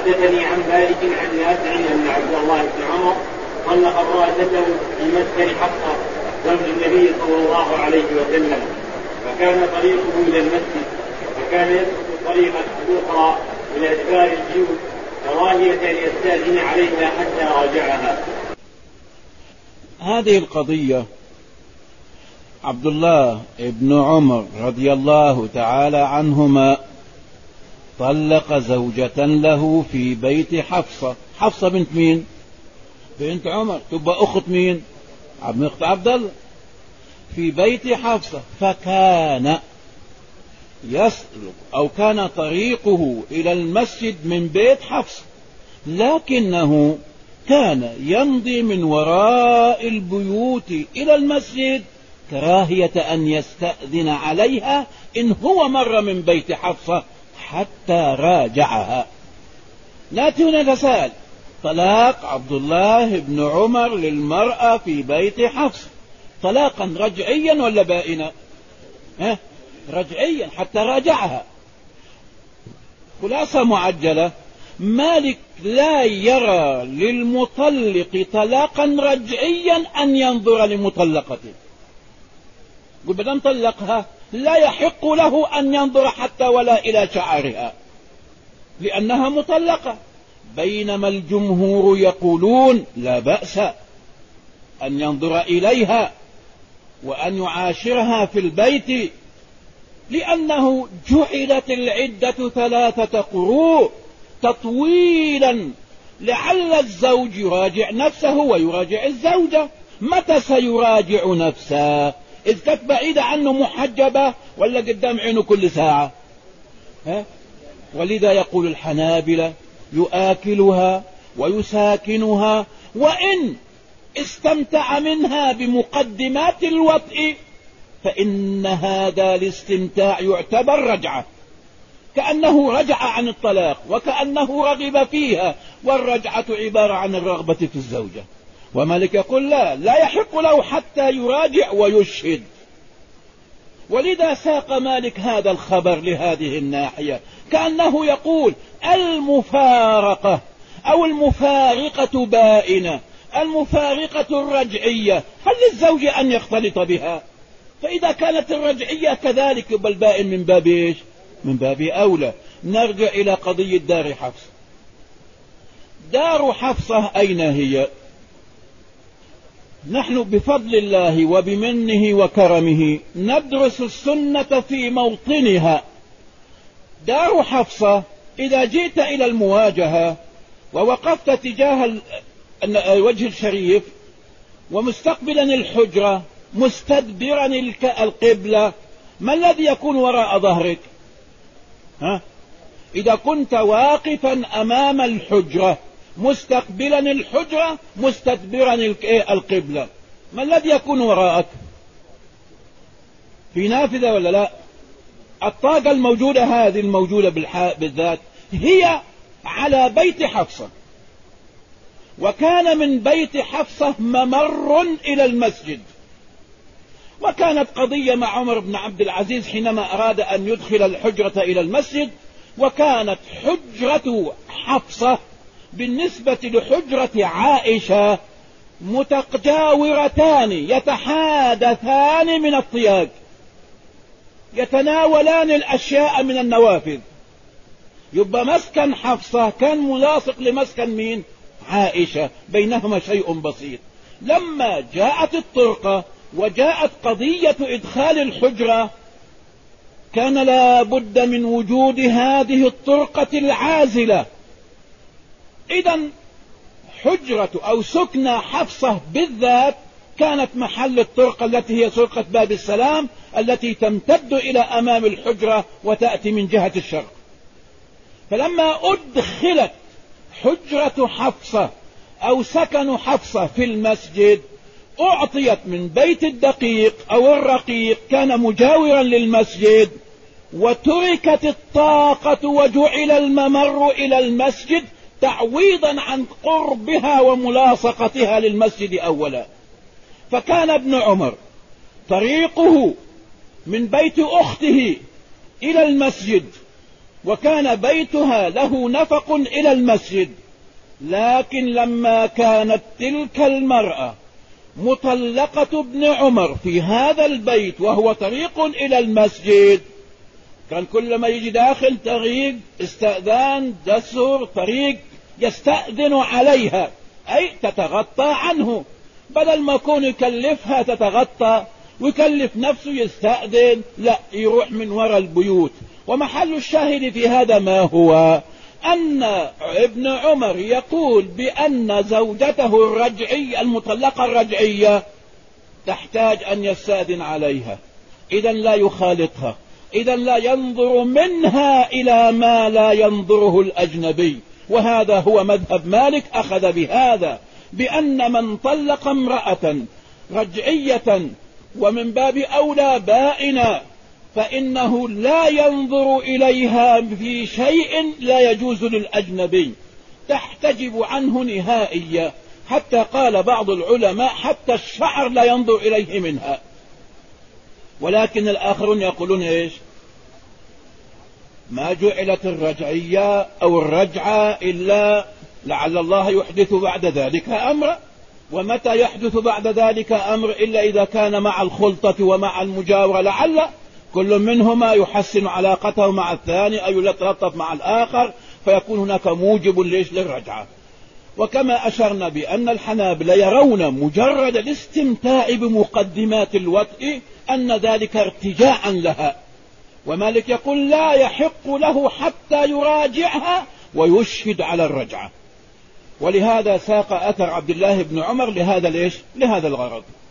وحدثني عن مالك عن نافع أن عبد الله بن عمر طلق امرأته في مسكن حفصة زوج النبي صلى الله عليه وسلم، فكان طريقه إلى المسجد، فكان يسلك طريقا أخرى إلى أدبار البيوت كراهية أن يستأذن عليها حتى راجعها. هذه القضية عبد الله بن عمر رضي الله تعالى عنهما طلق زوجة له في بيت حفصة. حفصة بنت مين؟ بنت عمر، تبقى أخت مين؟ أخت عبد الله، في بيت حفصة. فكان يسلك أو كان طريقه إلى المسجد من بيت حفصة، لكنه كان يمضي من وراء البيوت إلى المسجد كراهية أن يستأذن عليها إن هو مر من بيت حفصة حتى راجعها. نأتي هنا نسأل: طلاق عبد الله بن عمر للمرأة في بيت حفصة طلاقا رجعيا ولا بائنا؟ رجعيا حتى راجعها. خلاصة معجلة: مالك لا يرى للمطلق طلاقا رجعيا أن ينظر لمطلقته. قل بدم طلقها لا يحق له أن ينظر حتى ولا إلى شعرها لأنها مطلقة، بينما الجمهور يقولون لا بأس أن ينظر إليها وأن يعاشرها في البيت، لأنه جعلت العدة 3 قروء تطويلا، لعل الزوج يراجع نفسه ويراجع الزوجة. متى سيراجع نفسه؟ إذ كانت بعيدة عنه محجبة ولا قدام عينه كل ساعة؟ ولذا يقول الحنابلة: يؤكلها ويساكنها، وإن استمتع منها بمقدمات الوطء فإن هذا الاستمتاع يعتبر رجعة، كأنه رجع عن الطلاق وكأنه رغب فيها، والرجعة عبارة عن الرغبة في الزوجة. ومالك يقول لا يحق له حتى يراجع ويشهد. ولذا ساق مالك هذا الخبر لهذه الناحية، كأنه يقول: المفارقة أو المفارقة بائنة، المفارقة الرجعية هل للزوج أن يختلط بها؟ فإذا كانت الرجعية كذلك يبقى البائن من باب إيش؟ من باب أولى. نرجع إلى قضية دار حفصة. دار حفصة أين هي؟ نحن بفضل الله وبمنه وكرمه ندرس السنة في موطنها. دار حفصة إذا جئت إلى المواجهة ووقفت تجاه الوجه الشريف ومستقبلا الحجرة مستدبرا القبلة، ما الذي يكون وراء ظهرك؟ إذا كنت واقفا أمام الحجرة مستقبلا الحجرة مستدبرا القبلة، ما الذي يكون وراءك؟ في نافذة ولا لا؟ الطاقة الموجودة هذه الموجودة بالذات هي على بيت حفصة، وكان من بيت حفصة ممر إلى المسجد. وكانت قضية مع عمر بن عبد العزيز حينما أراد أن يدخل الحجرة إلى المسجد، وكانت حجرة حفصة بالنسبة لحجرة عائشة متجاورتان يتحادثان من الطياق، يتناولان الأشياء من النوافذ. يبقى مسكن حفصة كان ملاصق لمسكن مين؟ عائشة، بينهما شيء بسيط. لما جاءت الطرقة وجاءت قضية إدخال الحجرة كان لا بد من وجود هذه الطرقة العازلة. إذن حجرة أو سكن حفصة بالذات كانت محل الطرقة التي هي طرقة باب السلام التي تمتد إلى أمام الحجرة وتأتي من جهة الشرق. فلما أدخلت حجرة حفصة أو سكن حفصة في المسجد أعطيت من بيت الدقيق أو الرقيق كان مجاورا للمسجد، وتركت الطاقة وجعل الممر إلى المسجد تعويضا عن قربها وملاصقتها للمسجد أولا. فكان ابن عمر طريقه من بيت أخته إلى المسجد وكان بيتها له نفق إلى المسجد، لكن لما كانت تلك المرأة مطلقة ابن عمر في هذا البيت وهو طريق إلى المسجد، كان كل ما يجي داخل طريق استئذان دسر طريق يستأذن عليها، أي تتغطى عنه، بدل ما يكون يكلفها تتغطى ويكلف نفسه يستأذن، لا، يروح من وراء البيوت. ومحل الشاهد في هذا ما هو؟ أن ابن عمر يقول بأن زوجته الرجعية المطلقة الرجعية تحتاج أن يستأذن عليها، إذا لا يخالطها، إذا لا ينظر منها إلى ما لا ينظره الأجنبي. وهذا هو مذهب مالك، أخذ بهذا بأن من طلق امرأة رجعية ومن باب أولى بائنة فإنه لا ينظر إليها في شيء لا يجوز للأجنبي، تحتجب عنه نهائيا، حتى قال بعض العلماء حتى الشعر لا ينظر إليه منها. ولكن الآخرون يقولون إيش؟ ما جعلت الرجعية أو الرجعة إلا لعل الله يحدث بعد ذلك أمر، ومتى يحدث بعد ذلك أمر إلا إذا كان مع الخلطة ومع المجاورة، لعل كل منهما يحسن علاقته مع الثاني أو يتلطف مع الآخر، فيكون هناك موجب للرجعة. وكما أشرنا بأن الحنابلة يرون مجرد الاستمتاع بمقدمات الوطء أن ذلك ارتجاعا لها، ومالك يقول لا يحق له حتى يراجعها ويشهد على الرجعة. ولهذا ساق أثر عبد الله بن عمر لهذا الغرض.